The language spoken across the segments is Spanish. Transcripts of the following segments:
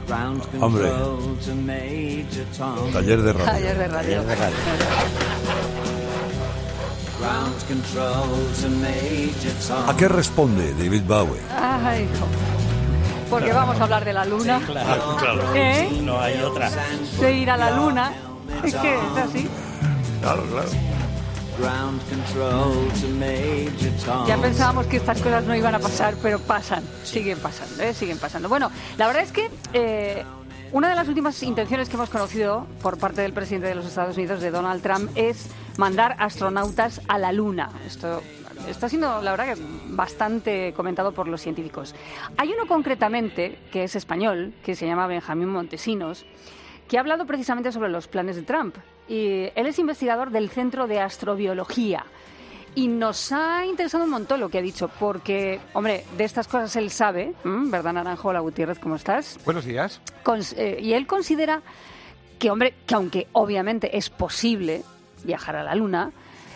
Hombre, taller de radio. Taller de radio. ¿A qué responde David Bowie? Ay, porque vamos a hablar de la luna. Sí, claro. No hay otra. De ir a la luna. Es que es así. Claro. Ya pensábamos que estas cosas no iban a pasar, pero pasan. Siguen pasando. Bueno, la verdad es que una de las últimas intenciones que hemos conocido por parte del presidente de los Estados Unidos, de Donald Trump, es mandar astronautas a la Luna. Esto está siendo, la verdad, que bastante comentado por los científicos. Hay uno concretamente, que es español, que se llama Benjamín Montesinos, que ha hablado precisamente sobre los planes de Trump. Y él es investigador del Centro de Astrobiología. Y nos ha interesado un montón lo que ha dicho, porque, hombre, de estas cosas él sabe, ¿verdad, Naranjo? Hola, Gutiérrez, ¿cómo estás? Buenos días. Y él considera que, hombre, que aunque obviamente es posible viajar a la Luna,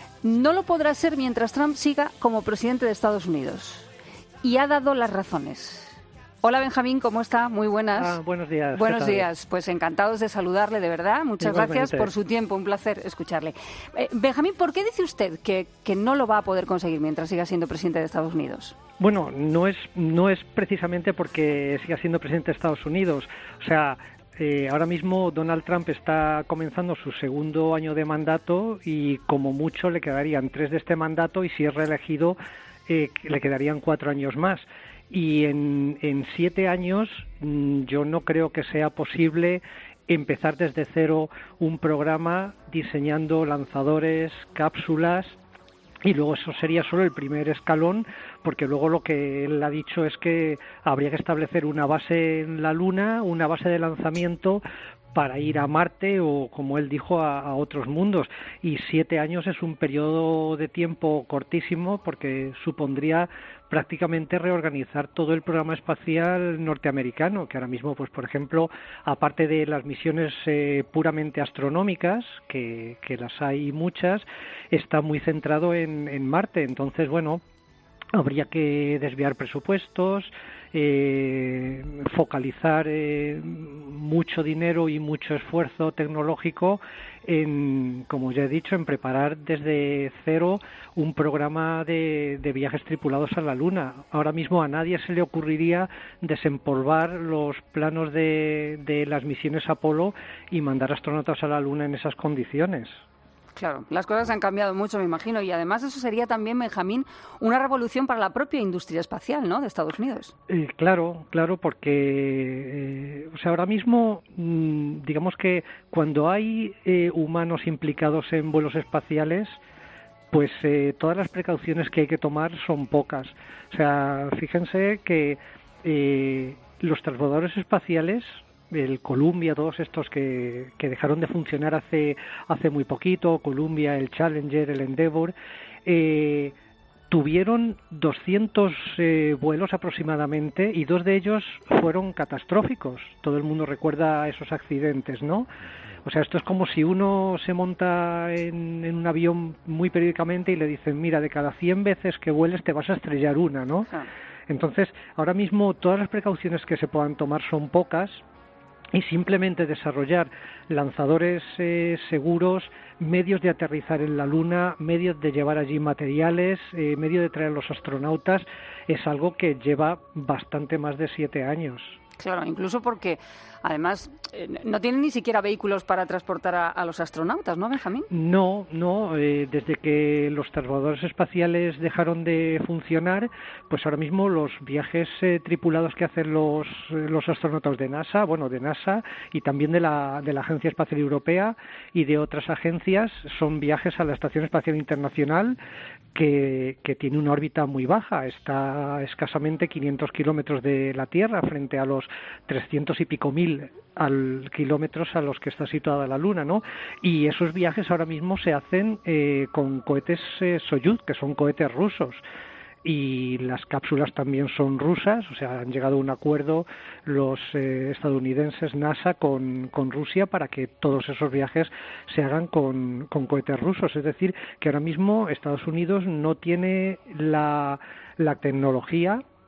no lo podrá ser mientras Trump siga como presidente de Estados Unidos. Y ha dado las razones. Hola, Benjamín, ¿cómo está? Muy buenas. Buenos días. Buenos días. Pues encantados de saludarle, de verdad. Muchas Igualmente. gracias por su tiempo. Un placer escucharle. Benjamín, ¿por qué dice usted que no lo va a poder conseguir mientras siga siendo presidente de Estados Unidos? Bueno, no es precisamente porque siga siendo presidente de Estados Unidos. O sea, ahora mismo Donald Trump está comenzando su segundo año de mandato y como mucho le quedarían 3 de este mandato y si es reelegido le quedarían 4 años más. Y en 7 años yo no creo que sea posible empezar desde cero un programa diseñando lanzadores, cápsulas, y luego eso sería solo el primer escalón, porque luego lo que él ha dicho es que habría que establecer una base en la Luna, una base de lanzamiento para ir a Marte o, como él dijo, a otros mundos. Y 7 años es un periodo de tiempo cortísimo porque supondría prácticamente reorganizar todo el programa espacial norteamericano, que ahora mismo, pues por ejemplo, aparte de las misiones puramente astronómicas, que las hay muchas, está muy centrado en Marte. Entonces, bueno, habría que desviar presupuestos, focalizar mucho dinero y mucho esfuerzo tecnológico en, como ya he dicho, en preparar desde cero un programa de viajes tripulados a la Luna. Ahora mismo a nadie se le ocurriría desempolvar los planos de las misiones Apolo y mandar astronautas a la Luna en esas condiciones. Claro, las cosas han cambiado mucho, me imagino, y además eso sería también, Benjamín, una revolución para la propia industria espacial, ¿no?, de Estados Unidos. Claro, porque o sea, ahora mismo, digamos que cuando hay humanos implicados en vuelos espaciales, pues todas las precauciones que hay que tomar son pocas. O sea, fíjense que los transbordadores espaciales, el Columbia, todos estos que dejaron de funcionar hace muy poquito, Columbia, el Challenger, el Endeavour, tuvieron 200 vuelos aproximadamente y 2 de ellos fueron catastróficos. Todo el mundo recuerda esos accidentes, ¿no? O sea, esto es como si uno se monta en un avión muy periódicamente y le dicen, mira, de cada 100 veces que vueles te vas a estrellar una, ¿no? Entonces, ahora mismo todas las precauciones que se puedan tomar son pocas, y simplemente desarrollar lanzadores seguros, medios de aterrizar en la Luna, medios de llevar allí materiales, medio de traer a los astronautas, es algo que lleva bastante más de 7 años. Claro, incluso porque además no tienen ni siquiera vehículos para transportar a los astronautas, ¿no, Benjamín? No, desde que los transbordadores espaciales dejaron de funcionar, pues ahora mismo los viajes tripulados que hacen los astronautas de NASA y también de la Agencia Espacial Europea y de otras agencias, son viajes a la Estación Espacial Internacional, que tiene una órbita muy baja, está a escasamente 500 kilómetros de la Tierra frente a los 300 y pico mil kilómetros a los que está situada la Luna, ¿no? Y esos viajes ahora mismo se hacen con cohetes Soyuz, que son cohetes rusos. Y las cápsulas también son rusas, o sea, han llegado a un acuerdo los estadounidenses, NASA, con Rusia para que todos esos viajes se hagan con cohetes rusos. Es decir, que ahora mismo Estados Unidos no tiene la tecnología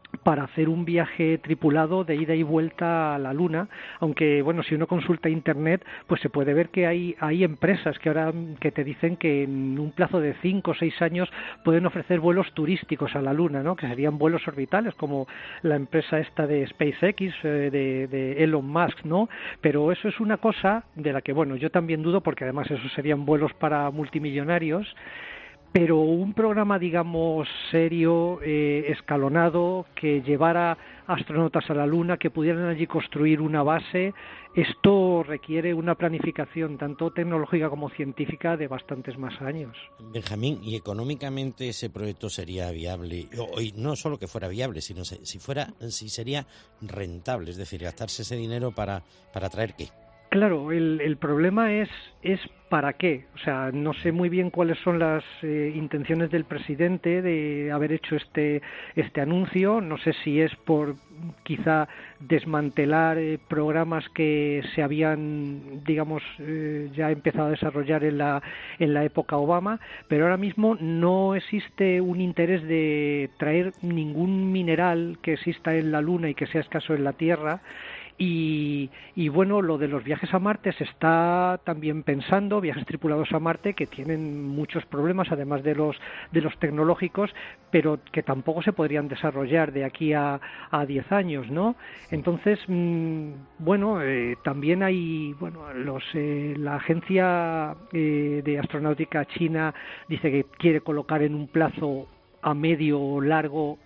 para hacer un viaje tripulado de ida y vuelta a la Luna, aunque bueno, si uno consulta internet, pues se puede ver que hay empresas que ahora que te dicen que en un plazo de 5 o 6 años pueden ofrecer vuelos turísticos a la Luna, ¿no? Que serían vuelos orbitales, como la empresa esta de SpaceX, de Elon Musk, ¿no? Pero eso es una cosa de la que, bueno, yo también dudo, porque además esos serían vuelos para multimillonarios. Pero un programa, digamos, serio, escalonado, que llevara astronautas a la Luna, que pudieran allí construir una base, esto requiere una planificación tanto tecnológica como científica de bastantes más años. Benjamín, ¿y económicamente ese proyecto sería viable? Y no solo que fuera viable, sino si sería rentable, es decir, gastarse ese dinero para traer ¿qué? Claro, el problema es para qué. O sea, no sé muy bien cuáles son las intenciones del presidente de haber hecho este anuncio. No sé si es por quizá desmantelar programas que se habían, digamos, ya empezado a desarrollar en la época Obama, pero ahora mismo no existe un interés de traer ningún mineral que exista en la Luna y que sea escaso en la Tierra. Y bueno, lo de los viajes a Marte se está también pensando, viajes tripulados a Marte que tienen muchos problemas, además de los tecnológicos, pero que tampoco se podrían desarrollar de aquí a 10 años, ¿no? Entonces, bueno, también hay, bueno, la agencia de astronáutica china dice que quiere colocar en un plazo a medio o largo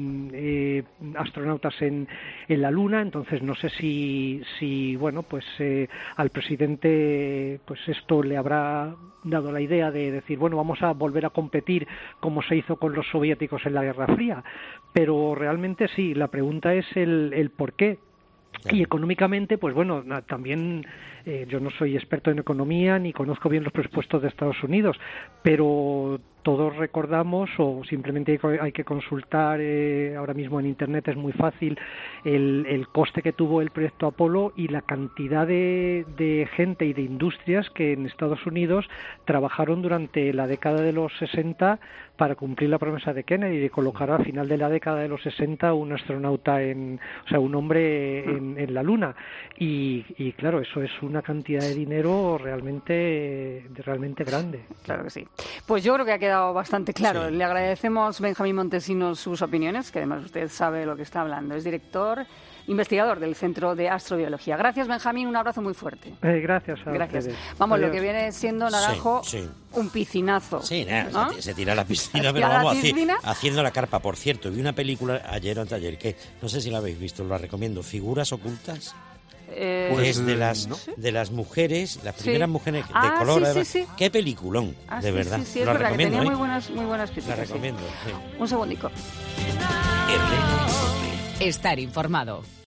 astronautas en la Luna. Entonces no sé si bueno, pues al presidente pues esto le habrá dado la idea de decir, bueno, vamos a volver a competir como se hizo con los soviéticos en la Guerra Fría, pero realmente sí, la pregunta es el por qué. Y económicamente, pues bueno, también yo no soy experto en economía ni conozco bien los presupuestos de Estados Unidos, pero todos recordamos, o simplemente hay que consultar ahora mismo en Internet, es muy fácil, el coste que tuvo el proyecto Apolo y la cantidad de gente y de industrias que en Estados Unidos trabajaron durante la década de los 60 para cumplir la promesa de Kennedy de colocar al final de la década de los 60 un astronauta o sea, un hombre en la Luna. Y claro, eso es una cantidad de dinero realmente grande. Claro que sí. Pues yo creo que ha quedado bastante claro. Sí. Le agradecemos, Benjamín Montesinos, sus opiniones, que además usted sabe de lo que está hablando. Es investigador del Centro de Astrobiología. Gracias, Benjamín, un abrazo muy fuerte. Gracias a ustedes. Vamos, Adiós. lo que viene siendo, Naranjo, Sí. un piscinazo. Sí, ¿no? se tira a la piscina, ¿Se pero tira a la vamos, piscina? haciendo la carpa. Por cierto, vi una película ayer o anteayer que no sé si la habéis visto, la recomiendo, Figuras Ocultas. Pues, es de las mujeres, las primeras mujeres de color. Sí, además. sí. Qué peliculón, de verdad. Sí, es lo verdad que recomiendo, tenía ¿eh? muy buenas críticas. La sí. recomiendo. Sí. Un segundico. Estar informado.